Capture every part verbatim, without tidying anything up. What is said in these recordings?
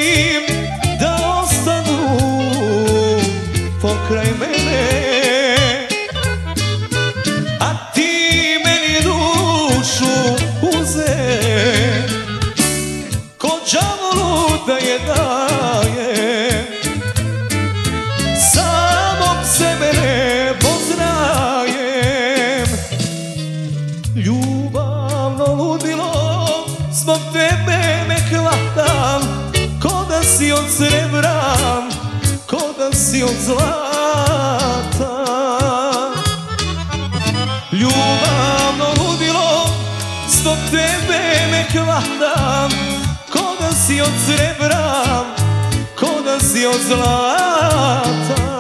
želim da ostanu pokraj mene, a ti meni dušu uze, ko đavolu da je daje, samog sebe ne poznajem. Ljubavno ludilo, zbog tebe me hvatam, ko da si od srebra, ko da si od zlata. Ljubavno ludilo, zbog tebe me hvatam, ko da si od srebra, ko da si od zlata.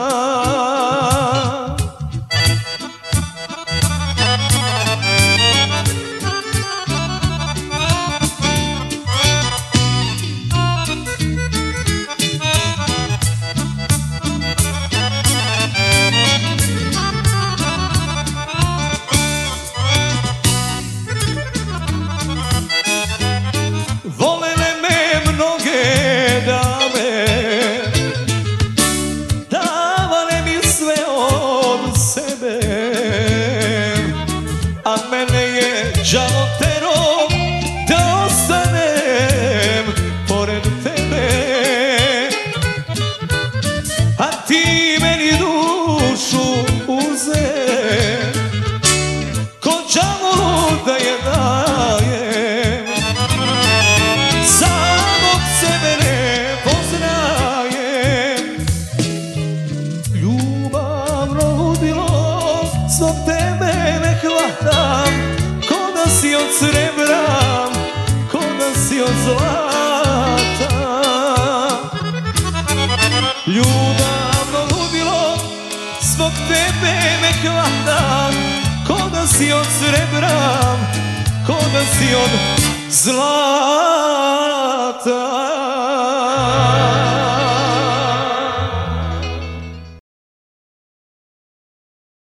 Volele me mnoge dame, davale mi sve od sebe, a mene je đavo tero da ostanem pored tebe, a ti meni dušu uze, ko đavolu da je daje, samog sebe ne poznajem. Ljubavno ludilo, zbog tebe me hvatam, ko da si od srebra, ko da si od zlata. Ljubavno ludilo, zbog tebe me hvatam, ko da si od srebra, ko da si od zlata.